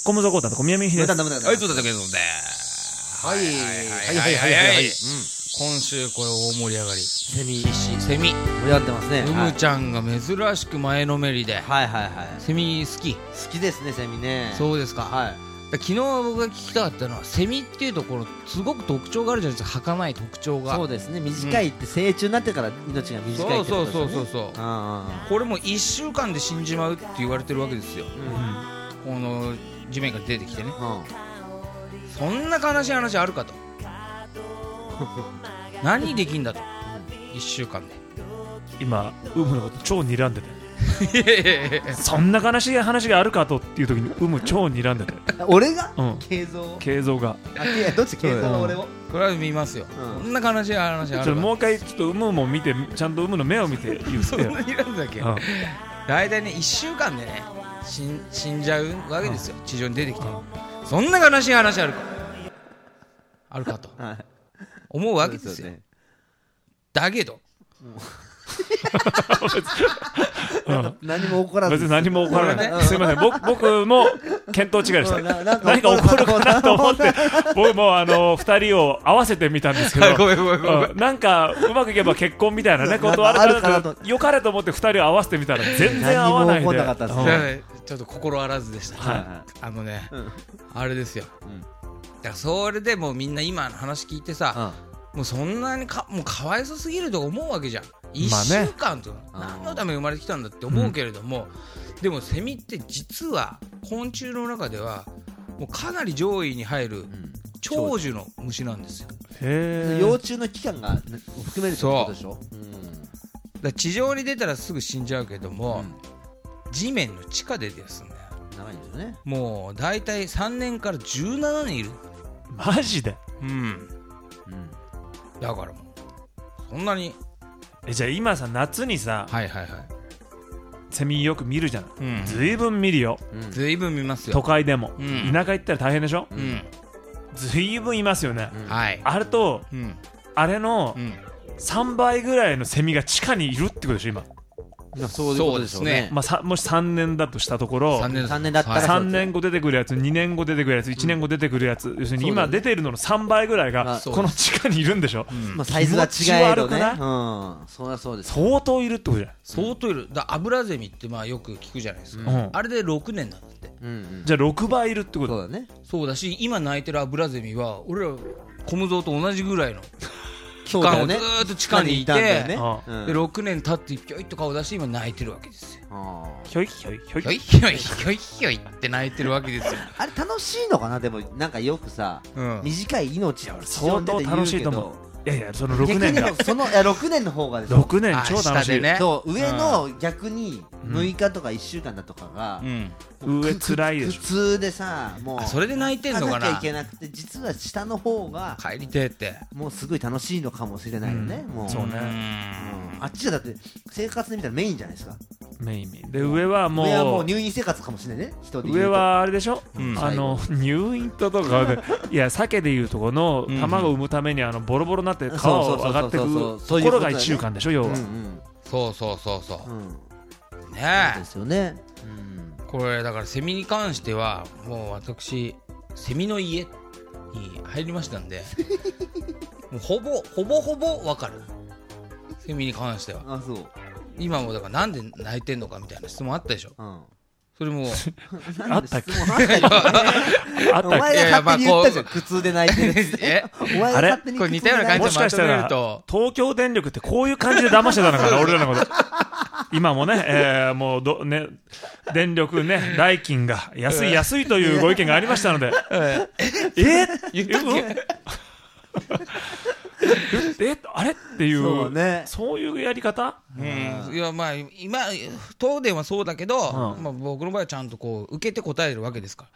コムゾコータと小宮美秀です。 はい、そうだったけどね。 はい。 今週これ大盛り上がり。 セミ。 セミ。 盛り上がってますね。 うむちゃんが珍しく前のめりで。 はいはいはい。 セミ好き。 好きですね、セミね。 そうですか。 はい。 昨日僕が聞きたかったのはセミっていうところすごく特徴があるじゃないですか。儚い特徴が。 そうですね。短いって成虫になってから命が短いってことですよね。 そうこれも1週間で死んじまうって言われてるわけですよ。この地面から出てきてね。そんな悲しい話あるかと。何できんだと。1週間で。 今ウムのこと超睨んでて。そんな悲しい話があるかとっていう時にウム超睨んでて。 俺が慶三がどっち慶三は俺をこれは見ますよ。そんな悲しい話あるか。 もう一回ちょっとウムも見てちゃんとウムの目を見て言って。 そんな睨んだっけ。大体ね1週間でね死んじゃうわけですよ。地上に出てきて。そんな悲しい話あるかと思うわけですよ。だけど何も起こらず。 別に何も起こらない。すいません、僕も見当違いでした。何か起こるかなと思って僕も2人を合わせてみたんですけど、なんかうまくいけば結婚みたいなねことあるからよかれと思って2人を合わせてみたら全然合わないで、 ちょっと心あらずでした。あれですよ。だからそれでもうみんな今の話聞いてさ、もうそんなにもうかわいそすぎると思うわけじゃん。1週間と何のために生まれてきたんだって思うけれども、でもセミって実は昆虫の中ではもうかなり上位に入る長寿の虫なんですよ。 幼虫の期間が含めるってことでしょ。 だ地上に出たらすぐ死んじゃうけども、地面の地下でですね、 長いんですよね。 もうだいたい3年から17年いる。 マジで。 だからもうそんなに。 じゃあ今さ夏にさ、セミよく見るじゃん。ずいぶん見るよ。 ずいぶん見ますよ。 都会でも田舎行ったら大変でしょ。ずいぶんいますよね。あれとあれの3倍ぐらいのセミが地下にいるってことでしょ今。 そうですね。 もし3年だとしたところ、 3年だったら 3年後出てくるやつ、2年後出てくるやつ、1年後出てくるやつ、要するに今出ているのの3倍ぐらいがこの地下にいるんでしょ。 サイズが違えどね。そりゃそうです。 相当いるってことじゃん。 相当いる。だアブラゼミってまあよく聞くじゃないですか。あれで6年なんだって。 じゃあ6倍いるってこと。 そうだね。 そうだし、今鳴いてるアブラゼミは俺らコムゾウと同じぐらいの期間をずーっと地下にいて、で6年経ってひょいっと顔出して今泣いてるわけですよ。 ひょいひょいひょいひょいひょいひょいひょいって泣いてるわけですよ。 あれ楽しいのかな。でもなんかよくさ、短い命相当楽しいと思う。いやその6年が 6年の方がですよ。 6年超楽しい。 そう上の逆に6日とか1週間だとかが上辛いでしょ。 普通でさ、もうそれで泣いてんのかな。 泣かなきゃいけなくて、実は下の方が帰りてえってもうすごい楽しいのかもしれないよね。もうそうね。 あっちはだって生活で見たらメインじゃないですか。 メインで上はもう入院生活かもしれないね。 上はあれでしょ。入院とかでいや鮭でいうとこの卵を産むためにボロボロになって皮を上がってくところが1週間でしょ要は。 そうねえ。 ですよね。 これだからセミに関してはもう私セミの家に入りましたんでもうほぼ分かる。セミに関しては。今もだからなんで泣いてんのかみたいな質問あったでしょ。それもあったっけ。 お前が勝手に言ったじゃん。苦痛で泣いてるってお前が勝手に。 これ似たような感じでもしかしたら東京電力ってこういう感じで騙してたのかな俺らのこと。今もねもうね電力ね代金が安いというご意見がありましたので言ったっけ。 あれっていうそういうやり方。 いやまあ今東電はそうだけど、僕の場合はちゃんとこう受けて答えるわけですから。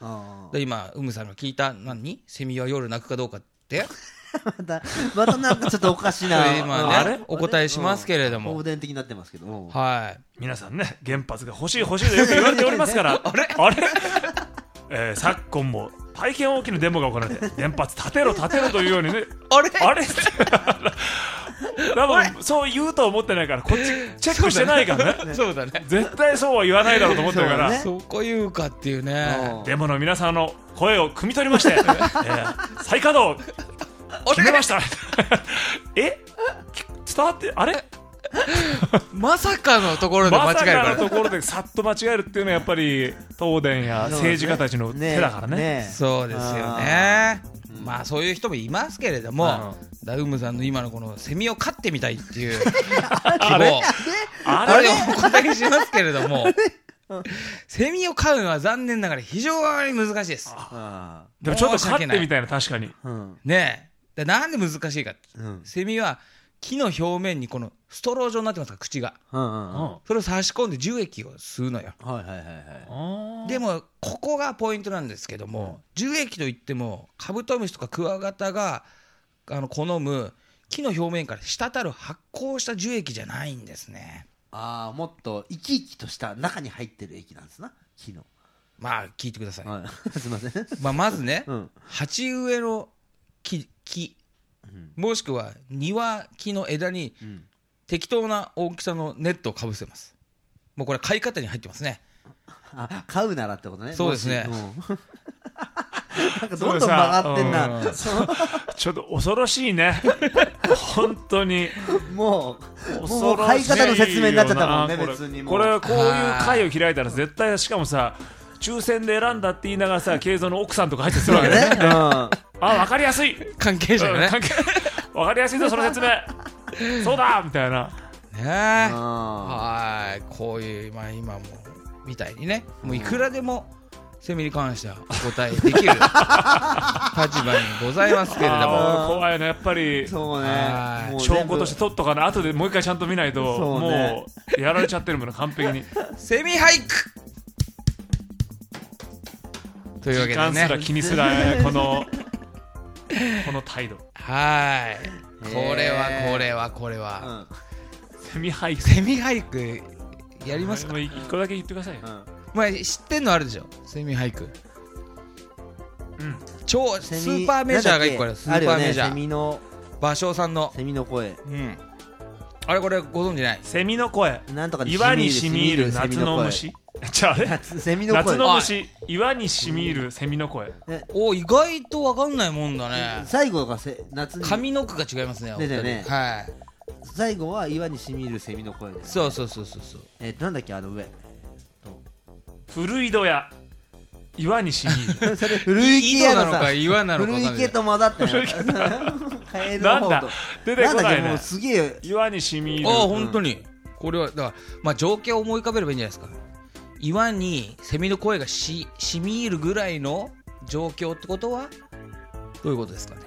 で今ウムさんが聞いたセミは夜鳴くかどうかってまたなんかちょっとおかしな今ねお答えしますけれども、 放電的になってますけども、 皆さんね原発が欲しいとよく言われておりますからあれ昨今も大変大きなデモが行われて原発建てろというようにねあれ多分そう言うと思ってないからこっちチェックしてないからね。 そうだね。 絶対そうは言わないだろうと思ってるから。 そこ言うかっていうね。 デモの皆さんの声を汲み取りまして再稼働決めました伝わってあれまさかのところで間違えるから、 まさかのところでさっと間違えるっていうのはやっぱり東電や政治家たちの手だからね。 そうですよね。まあそういう人もいますけれども、ダウムさんの今のこのセミを飼ってみたいっていう希望あれをお答えしますけれどもセミを飼うのは残念ながら非常に難しいです。 でもちょっと飼ってみたいな。確かにねえ、なんで難しいかって、セミは木の表面にこのストロー状になってますから、口が、それを差し込んで樹液を吸うのよ。でもここがポイントなんですけども、樹液といってもカブトムシとかクワガタが好む木の表面から滴る発酵した樹液じゃないんですね。 もっと生き生きとした中に入ってる液なんですな、木の。 まあ聞いてください、 すいません。 まずね、鉢植えの木もしくは庭木の枝に適当な大きさのネットをかぶせます。もうこれ飼い方に入ってますね。 飼うならってことね。 そうですね。 なんかどんどん曲がってんな。 ちょっと恐ろしいね本当にもう飼い方の説明になっちゃったもんね。別にこういう会を開いたら絶対、しかもさ抽選で選んだって言いながらさ、慶三の奥さんとか入ってするわけね。分かりやすい関係者がね、 分かりやすいぞその説明そうだみたいなね。こういう今もみたいにね、もういくらでもセミに関してはお答えできる立場にございますけれども、 怖いねやっぱり。そうね、証拠として取っとかな、後でもう一回ちゃんと見ないともうやられちゃってるもん完璧に。 セミ俳句というわけでね、 時間すら気にすらこの態度。 これはセミ俳句やりますか。 一個だけ言ってくださいよ。 知ってんのあるでしょ、セミ俳句。超スーパーメジャーが1個ある。スーパーメジャー、セミの芭蕉さんのセミの声。 あれこれご存知ない？ セミの声、 なんとか岩にしみ入る夏の虫。じゃあ夏の虫、岩にしみ入るセミの声。 意外と分かんないもんだね。 最後が夏に上の句が違いますね。 最後は岩にしみ入るセミの声です。 そうなんだっけ、上古井戸や岩にしみ入るそれ古池屋なのか岩なのか。 古池と混ざってなんだ出てこないね。 すげえ岩にしみ入る。 本当にこれはだから情景を思い浮かべればいいんじゃないですか。岩にセミの声がしみ入るぐらいの状況ってことはどういうことですかね。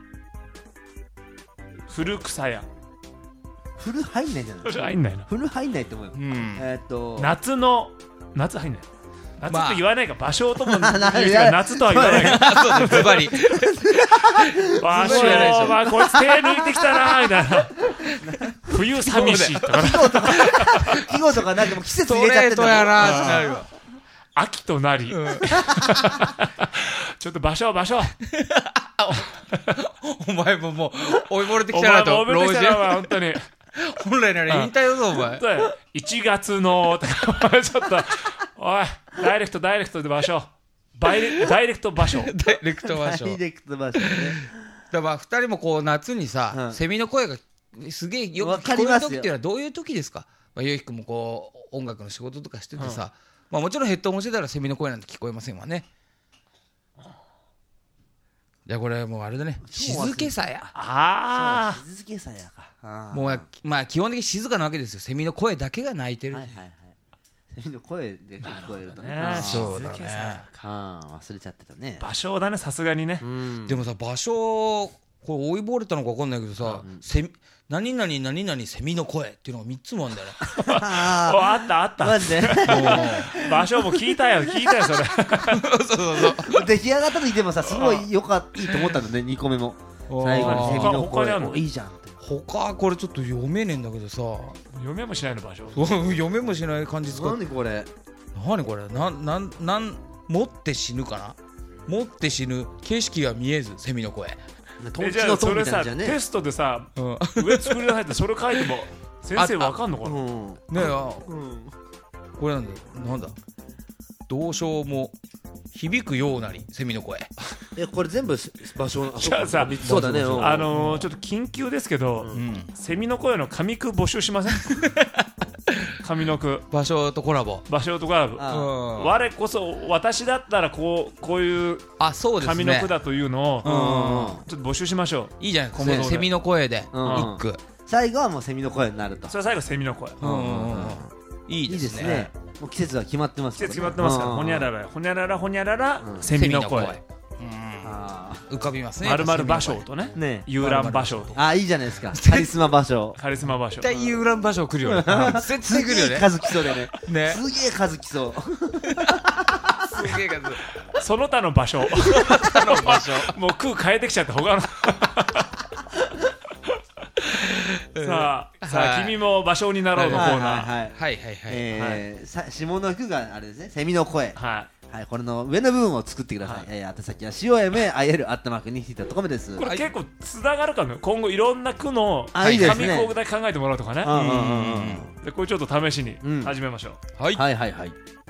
古草や。 古入んないんじゃない。 古入んないな。 古入んないって思うよ。 夏入んない。夏って言わないか、芭蕉とも夏とは言わないか。 そうです、ズバリ。 芭蕉、こいつ手抜いてきたなみたいな。冬寂しいとか。 季語とかなんかも季節入れちゃってた。 ストレートやなってなるわ。 秋となり。ちょっと芭蕉。 お前ももう追い漏れてきたなと。 老人は本当に。 本来なら引退だぞお前。 1月のちょっとおいダイレクトで芭蕉。ダイレクト芭蕉。 だから2人もこう夏にさ、セミの声がすげえよく聞こえる時っていうのはどういう時ですか。ゆうひくんもこう音楽の仕事とかしててさ、もちろんヘッドホンしてたらセミの声なんて聞こえませんわね。じゃあこれもうあれだね、静けさや。 静けさやか。 もう基本的に静かなわけですよ。セミの声だけが鳴いてる。 セミの声で聞こえるとね。 そうだね。 忘れちゃってたね。 芭蕉だね、さすがにね。 でもさ、芭蕉これ追いぼれたのか分かんないけどさ、何々セミの声っていうのが3つもあるんだよね。 あったマジで。 芭蕉も聞いたよそれ。 そう出来上がった時でもさ、すごいいいと思ったんだね。2個目も最後にセミの声いいじゃんって。 他これちょっと読めねえんだけどさ。 読めもしないの芭蕉。 読めもしない感じですか。 何これ持って死ぬかな。持って死ぬ景色が見えずセミの声。 じゃあそれさテストでさ上作りなさいってそれ書いても先生わかんのかな。 ねえ、これなんだ同唱も響くようなりセミの声。 これ全部場所じゃあさ、 そうだね。ちょっと緊急ですけど、セミの声の紙句募集しません？上の句場所とコラボ我こそ私だったらこういう上の句だというのをちょっと募集しましょう。いいじゃないですか、セミの声で一句、 最後はもうセミの声になると。 それ最後セミの声。 いいですね。 もう季節は決まってます。 季節決まってますから、ほにゃららほにゃららほにゃららセミの声浮かびますね。 まるまる芭蕉とね、遊覧芭蕉と。 いいじゃないですか。カリスマ芭蕉。 絶対遊覧芭蕉来るよね。絶対来るよね。 数来そうでね。すげえ数来そう。 すげえ数。 その他の場所。もう空変えてきちゃって他の。さあ君も芭蕉になろうのコーナー。 はい。下の句があれですね。セミの声。はい、これの上の部分を作ってください。宛先はCOMAIL@NIHT.comです。 これ結構つながるかも。今後いろんな句の紙講だけ考えてもらうとかね。これちょっと試しに始めましょう。 はい。